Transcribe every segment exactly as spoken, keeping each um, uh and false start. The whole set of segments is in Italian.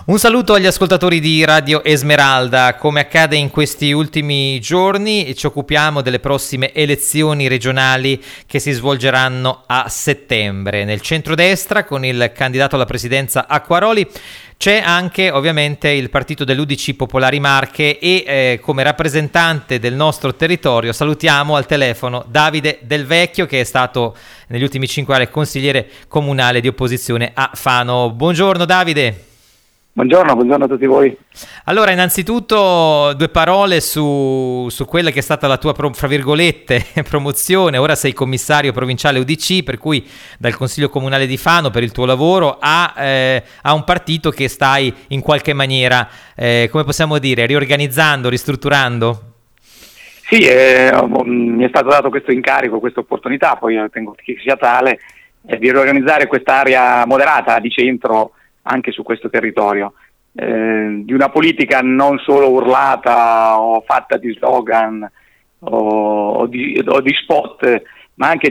Un saluto agli ascoltatori di Radio Esmeralda. Come accade in questi ultimi giorni, ci occupiamo delle prossime elezioni regionali che si svolgeranno a settembre. Nel centrodestra, con il candidato alla presidenza Acquaroli, c'è anche ovviamente il partito dell'U D C Popolari Marche e eh, come rappresentante del nostro territorio salutiamo al telefono Davide Del Vecchio, che è stato negli ultimi cinque anni consigliere comunale di opposizione a Fano. Buongiorno Davide. Buongiorno, buongiorno a tutti voi. Allora, innanzitutto due parole su, su quella che è stata la tua, fra virgolette, promozione. Ora sei commissario provinciale U D C, per cui dal Consiglio Comunale di Fano per il tuo lavoro a, eh, a un partito che stai in qualche maniera, eh, come possiamo dire, riorganizzando, ristrutturando? Sì, eh, mi è stato dato questo incarico, questa opportunità, poi io ritengo che sia tale, eh, di riorganizzare quest'area moderata di centro anche su questo territorio, eh, di una politica non solo urlata o fatta di slogan o, o, di, o di spot, ma anche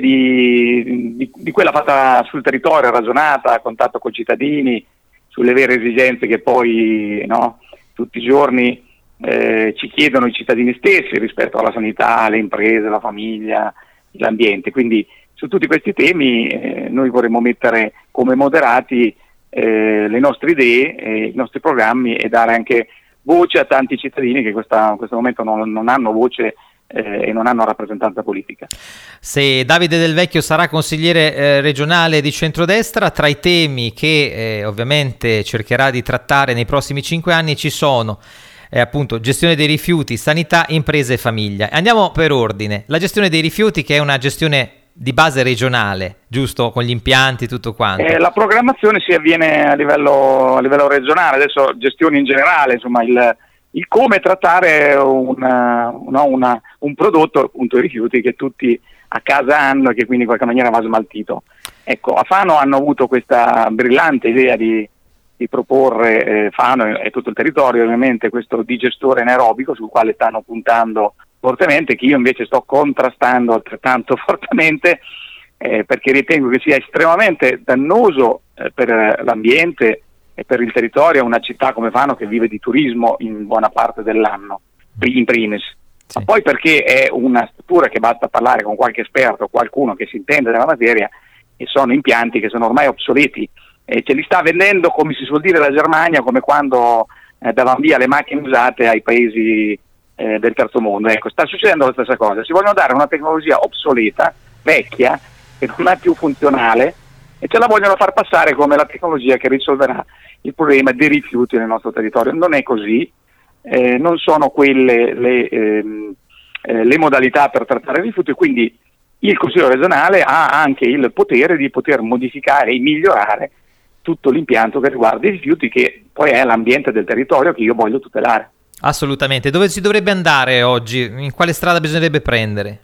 di, di, di quella fatta sul territorio, ragionata, a contatto con i cittadini, sulle vere esigenze che poi no, tutti i giorni eh, ci chiedono i cittadini stessi rispetto alla sanità, le imprese, la famiglia, l'ambiente. Quindi su tutti questi temi eh, noi vorremmo mettere come moderati Eh, le nostre idee, eh, i nostri programmi e dare anche voce a tanti cittadini che questa, in questo momento non, non hanno voce eh, e non hanno rappresentanza politica. Se Davide Del Vecchio sarà consigliere eh, regionale di centrodestra, tra i temi che eh, ovviamente cercherà di trattare nei prossimi cinque anni ci sono eh, appunto gestione dei rifiuti, sanità, imprese e famiglia. Andiamo per ordine. La gestione dei rifiuti, che è una gestione di base regionale, giusto? Con gli impianti, tutto quanto. Eh, la programmazione si avviene a livello, a livello regionale, adesso gestione in generale, insomma il, il come trattare una, una, una, un prodotto, appunto i rifiuti, che tutti a casa hanno e che quindi in qualche maniera va smaltito. Ecco, a Fano hanno avuto questa brillante idea di, di proporre eh, Fano e, e tutto il territorio ovviamente questo digestore anaerobico sul quale stanno puntando fortemente, che io invece sto contrastando altrettanto fortemente eh, perché ritengo che sia estremamente dannoso eh, per l'ambiente e per il territorio, una città come Fano che vive di turismo in buona parte dell'anno, in primis, sì. Ma poi perché è una struttura che basta parlare con qualche esperto, qualcuno che si intende della materia, e sono impianti che sono ormai obsoleti e ce li sta vendendo, come si suol dire, la Germania, come quando eh, davano via le macchine usate ai paesi Eh, del terzo mondo. Ecco, sta succedendo la stessa cosa, si vogliono dare una tecnologia obsoleta, vecchia, che non è più funzionale e ce la vogliono far passare come la tecnologia che risolverà il problema dei rifiuti nel nostro territorio. Non è così, eh, non sono quelle le, ehm, eh, le modalità per trattare i rifiuti, quindi il Consiglio regionale ha anche il potere di poter modificare e migliorare tutto l'impianto che riguarda i rifiuti, che poi è l'ambiente del territorio che io voglio tutelare. Assolutamente. Dove si dovrebbe andare oggi? In quale strada bisognerebbe prendere?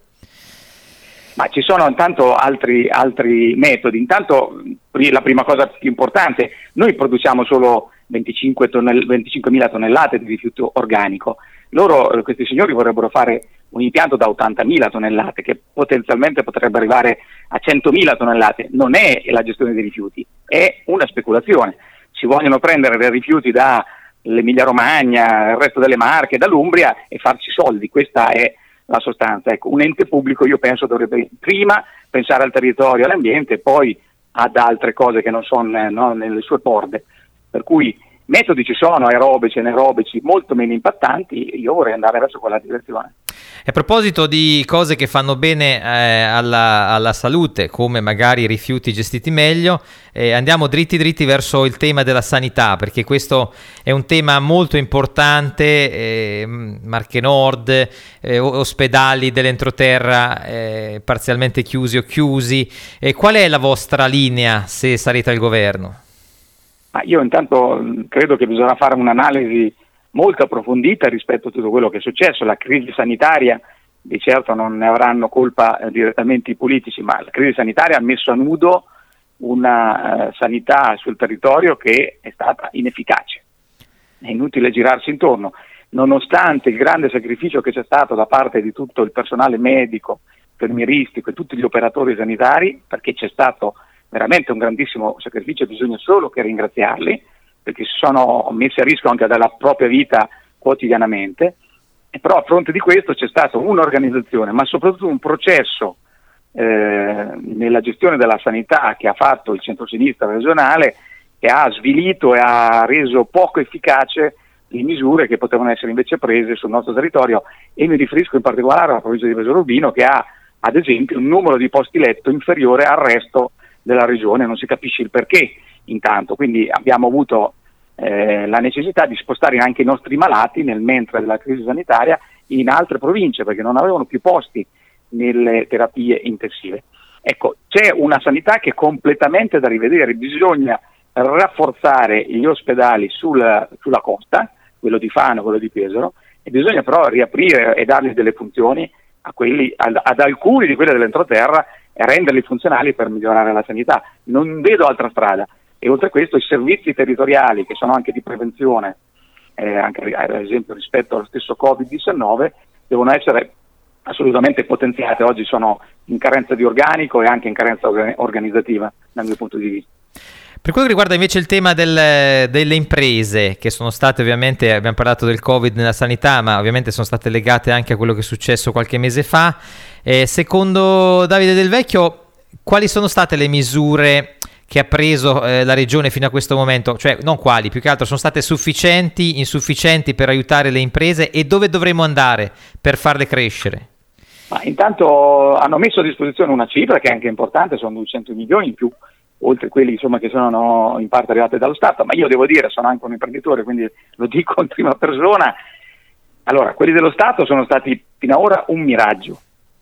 Ma ci sono intanto altri, altri metodi. Intanto la prima cosa più importante, noi produciamo solo venticinque tonnell- venticinquemila tonnellate di rifiuto organico. Loro, questi signori, vorrebbero fare un impianto da ottantamila tonnellate che potenzialmente potrebbe arrivare a centomila tonnellate. Non è la gestione dei rifiuti, è una speculazione. Si vogliono prendere dei rifiuti da l'Emilia Romagna, il resto delle Marche, dall'Umbria e farci soldi. Questa è la sostanza. Ecco, un ente pubblico, io penso, dovrebbe prima pensare al territorio, all'ambiente, poi ad altre cose che non sono no, nelle sue corde. Per cui metodi ci sono, aerobici, anaerobici, molto meno impattanti. Io vorrei andare verso quella direzione. E a proposito di cose che fanno bene eh, alla, alla salute, come magari rifiuti gestiti meglio, eh, andiamo dritti dritti verso il tema della sanità, perché questo è un tema molto importante. eh, Marche Nord, eh, ospedali dell'entroterra eh, parzialmente chiusi o chiusi. Eh, qual è la vostra linea se sarete al governo? Ma io intanto credo che bisogna fare un'analisi molto approfondita rispetto a tutto quello che è successo. La crisi sanitaria, di certo non ne avranno colpa eh, direttamente i politici, ma la crisi sanitaria ha messo a nudo una eh, sanità sul territorio che è stata inefficace. È inutile girarsi intorno. Nonostante il grande sacrificio che c'è stato da parte di tutto il personale medico, infermieristico e tutti gli operatori sanitari, perché c'è stato veramente un grandissimo sacrificio, bisogna solo che ringraziarli, perché si sono messi a rischio anche dalla propria vita quotidianamente, e però a fronte di questo c'è stata un'organizzazione, ma soprattutto un processo eh, nella gestione della sanità che ha fatto il centro-sinistra regionale, che ha svilito e ha reso poco efficace le misure che potevano essere invece prese sul nostro territorio, e mi riferisco in particolare alla provincia di Pesaro Urbino, che ha ad esempio un numero di posti letto inferiore al resto della regione, non si capisce il perché intanto, quindi abbiamo avuto eh, la necessità di spostare anche i nostri malati nel mentre della crisi sanitaria in altre province, perché non avevano più posti nelle terapie intensive. Ecco, c'è una sanità che è completamente da rivedere, bisogna rafforzare gli ospedali sul, sulla costa, quello di Fano, quello di Pesaro, e bisogna però riaprire e dargli delle funzioni a quelli, ad, ad alcuni di quelli dell'entroterra, e renderli funzionali per migliorare la sanità. Non vedo altra strada. E oltre a questo i servizi territoriali, che sono anche di prevenzione, eh, anche ad esempio rispetto allo stesso covid diciannove, devono essere assolutamente potenziate. Oggi sono in carenza di organico e anche in carenza organizzativa dal mio punto di vista. Per quello che riguarda invece il tema del, delle imprese, che sono state ovviamente, abbiamo parlato del Covid nella sanità, ma ovviamente sono state legate anche a quello che è successo qualche mese fa, eh, secondo Davide Del Vecchio, quali sono state le misure che ha preso eh, la regione fino a questo momento? Cioè, non quali, più che altro sono state sufficienti, insufficienti per aiutare le imprese, e dove dovremo andare per farle crescere? Ma intanto hanno messo a disposizione una cifra che è anche importante, sono duecento milioni in più, oltre quelli insomma che sono in parte arrivate dallo Stato, ma io devo dire, sono anche un imprenditore, quindi lo dico in prima persona. Allora, quelli dello Stato sono stati fino ad ora un miraggio,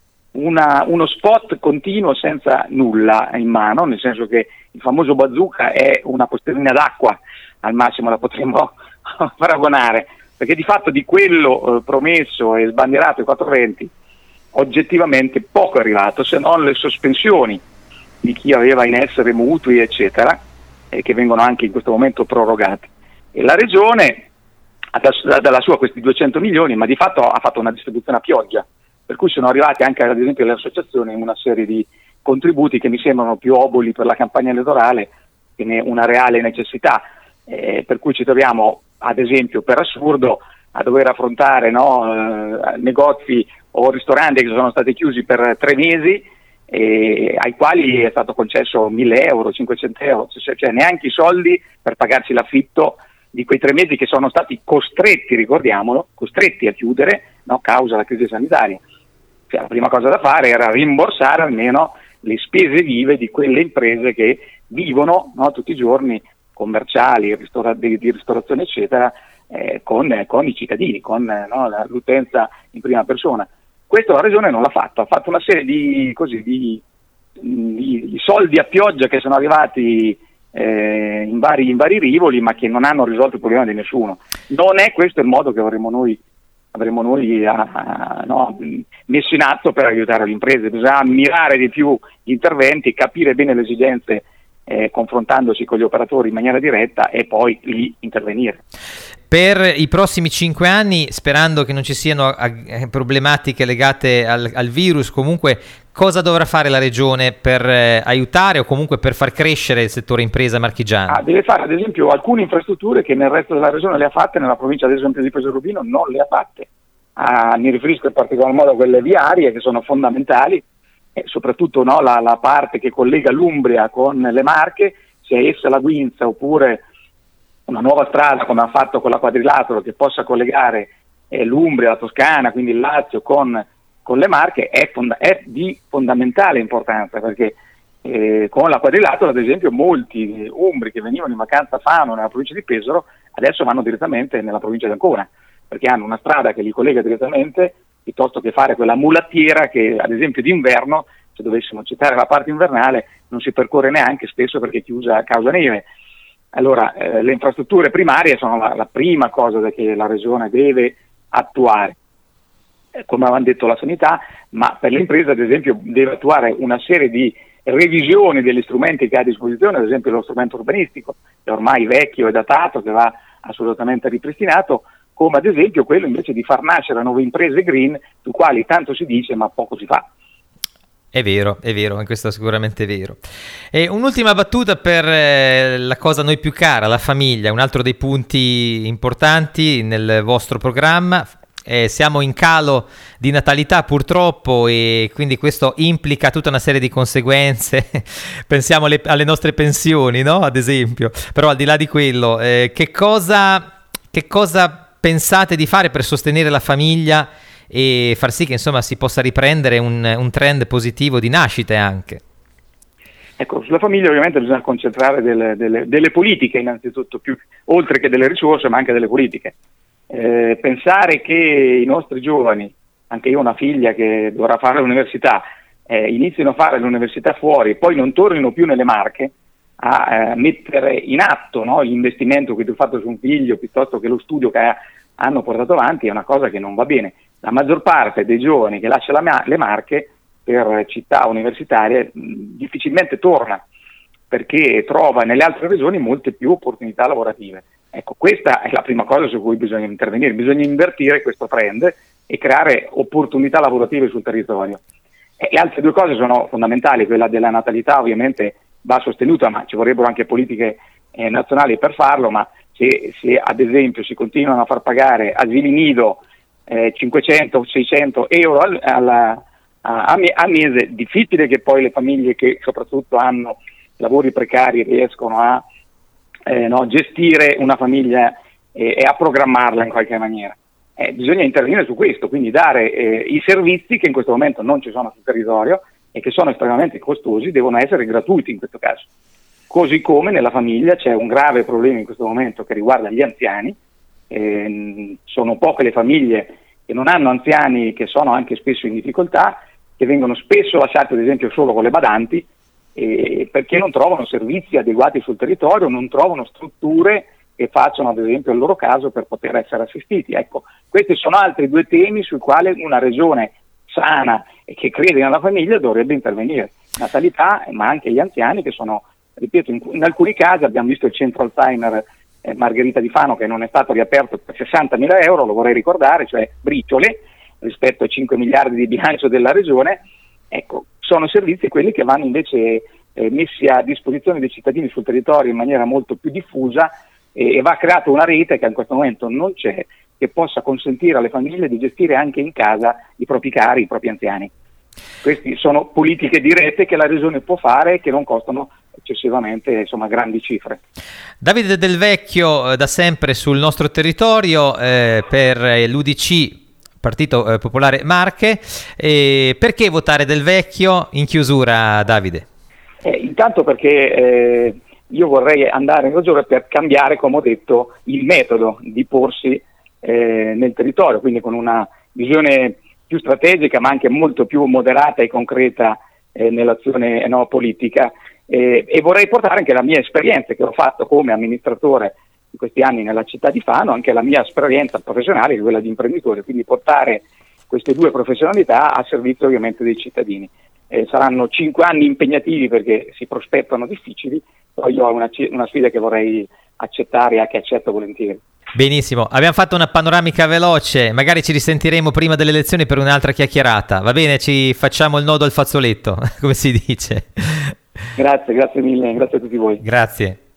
una, uno spot continuo senza nulla in mano, nel senso che il famoso bazooka è una posterina d'acqua, al massimo la potremmo paragonare, perché di fatto di quello eh, promesso e sbandierato ai quattro venti oggettivamente poco è arrivato, se non le sospensioni di chi aveva in essere mutui eccetera, e che vengono anche in questo momento prorogati. E la regione ha dato dalla sua questi duecento milioni, ma di fatto ha fatto una distribuzione a pioggia, per cui sono arrivate anche ad esempio le associazioni una serie di contributi che mi sembrano più oboli per la campagna elettorale che ne una reale necessità, eh, per cui ci troviamo ad esempio per assurdo a dover affrontare no, eh, negozi o ristoranti che sono stati chiusi per tre mesi, e ai quali è stato concesso mille euro, cinquecento euro, cioè neanche i soldi per pagarci l'affitto di quei tre mesi che sono stati costretti, ricordiamolo, costretti a chiudere, no, causa la crisi sanitaria. Cioè, la prima cosa da fare era rimborsare almeno le spese vive di quelle imprese che vivono no, tutti i giorni, commerciali, ristora- di, di ristorazione eccetera, eh, con, eh, con i cittadini, con eh, no, la, l'utenza in prima persona. Questo la regione non l'ha fatto, ha fatto una serie di, così, di, di, di soldi a pioggia che sono arrivati eh, in, vari, in vari rivoli, ma che non hanno risolto il problema di nessuno. Non è questo il modo che avremmo noi, avremmo noi a, a, no, messo in atto per aiutare le imprese. Bisogna mirare di più gli interventi, capire bene le esigenze eh, confrontandosi con gli operatori in maniera diretta e poi lì intervenire. Per i prossimi cinque anni, sperando che non ci siano eh, problematiche legate al, al virus, comunque cosa dovrà fare la regione per eh, aiutare o comunque per far crescere il settore impresa marchigiano? Ah, deve fare ad esempio alcune infrastrutture che nel resto della regione le ha fatte, nella provincia ad esempio di Pesaro Urbino non le ha fatte. Ah, mi riferisco in particolar modo a quelle viarie che sono fondamentali, e soprattutto no, la, la parte che collega l'Umbria con le Marche, sia essa la Guinza oppure una nuova strada come ha fatto con la Quadrilatero che possa collegare eh, l'Umbria, la Toscana, quindi il Lazio con, con le Marche, è, fonda- è di fondamentale importanza, perché eh, con la Quadrilatero ad esempio molti umbri che venivano in vacanza a Fano nella provincia di Pesaro adesso vanno direttamente nella provincia di Ancona, perché hanno una strada che li collega direttamente, piuttosto che fare quella mulattiera che ad esempio d'inverno, se dovessimo citare la parte invernale, non si percorre neanche spesso perché è chiusa a causa neve. Allora, eh, le infrastrutture primarie sono la, la prima cosa che la regione deve attuare, eh, come avevamo detto la sanità, ma per le imprese ad esempio deve attuare una serie di revisioni degli strumenti che ha a disposizione, ad esempio lo strumento urbanistico, che è ormai vecchio e datato, che va assolutamente ripristinato, come ad esempio quello invece di far nascere nuove imprese green, su quali tanto si dice ma poco si fa. È vero, è vero, questo è sicuramente vero. E un'ultima battuta per eh, la cosa a noi più cara, la famiglia, un altro dei punti importanti nel vostro programma. Eh, siamo in calo di natalità purtroppo e quindi questo implica tutta una serie di conseguenze. Pensiamo alle, alle nostre pensioni, no? Ad esempio. Però al di là di quello, eh, che cosa, che cosa pensate di fare per sostenere la famiglia e far sì che insomma si possa riprendere un, un trend positivo di nascite anche? Ecco, sulla famiglia ovviamente bisogna concentrare delle, delle, delle politiche innanzitutto, più, oltre che delle risorse, ma anche delle politiche. Eh, pensare che i nostri giovani, anche io ho una figlia che dovrà fare l'università, eh, inizino a fare l'università fuori e poi non tornino più nelle Marche a eh, mettere in atto, no, l'investimento che tu hai fatto su un figlio piuttosto che lo studio che ha, hanno portato avanti, è una cosa che non va bene. La maggior parte dei giovani che lascia la, le Marche per città universitarie mh, difficilmente torna, perché trova nelle altre regioni molte più opportunità lavorative. Ecco, questa è la prima cosa su cui bisogna intervenire, bisogna invertire questo trend e creare opportunità lavorative sul territorio. E le altre due cose sono fondamentali, quella della natalità ovviamente va sostenuta, ma ci vorrebbero anche politiche eh, nazionali per farlo, ma se, se ad esempio si continuano a far pagare asili nido eh, cinquecento seicento euro al, alla, a, a mese, difficile che poi le famiglie che soprattutto hanno lavori precari riescono a Eh, no, gestire una famiglia eh, e a programmarla in qualche maniera. Eh, bisogna intervenire su questo, quindi dare eh, i servizi che in questo momento non ci sono sul territorio e che sono estremamente costosi, devono essere gratuiti in questo caso. Così come nella famiglia c'è un grave problema in questo momento che riguarda gli anziani, eh, sono poche le famiglie che non hanno anziani, che sono anche spesso in difficoltà, che vengono spesso lasciati ad esempio solo con le badanti, Eh, perché non trovano servizi adeguati sul territorio, non trovano strutture che facciano ad esempio il loro caso per poter essere assistiti. Ecco, questi sono altri due temi sui quali una regione sana e che crede nella famiglia dovrebbe intervenire. Natalità, ma anche gli anziani che sono, ripeto, in, in alcuni casi abbiamo visto il centro Alzheimer eh, Margherita di Fano che non è stato riaperto per sessantamila euro, lo vorrei ricordare, cioè briciole rispetto ai cinque miliardi di bilancio della regione. Ecco, sono servizi quelli che vanno invece eh, messi a disposizione dei cittadini sul territorio in maniera molto più diffusa e, e va creata una rete che in questo momento non c'è, che possa consentire alle famiglie di gestire anche in casa i propri cari, i propri anziani. Queste sono politiche dirette che la regione può fare e che non costano eccessivamente, insomma, grandi cifre. Davide Del Vecchio, da sempre sul nostro territorio, eh, per l'U D C Partito eh, Popolare Marche. E perché votare Del Vecchio in chiusura, Davide? Eh, intanto perché eh, io vorrei andare in regione per cambiare, come ho detto, il metodo di porsi eh, nel territorio, quindi con una visione più strategica ma anche molto più moderata e concreta eh, nell'azione no, politica eh, e vorrei portare anche la mia esperienza che ho fatto come amministratore in questi anni nella città di Fano, anche la mia esperienza professionale, quella di imprenditore, quindi portare queste due professionalità a servizio ovviamente dei cittadini. Eh, saranno cinque anni impegnativi perché si prospettano difficili, poi io ho una, una sfida che vorrei accettare e che accetto volentieri. Benissimo, abbiamo fatto una panoramica veloce, magari ci risentiremo prima delle elezioni per un'altra chiacchierata, va bene? Ci facciamo il nodo al fazzoletto, come si dice. Grazie, grazie mille, grazie a tutti voi. Grazie.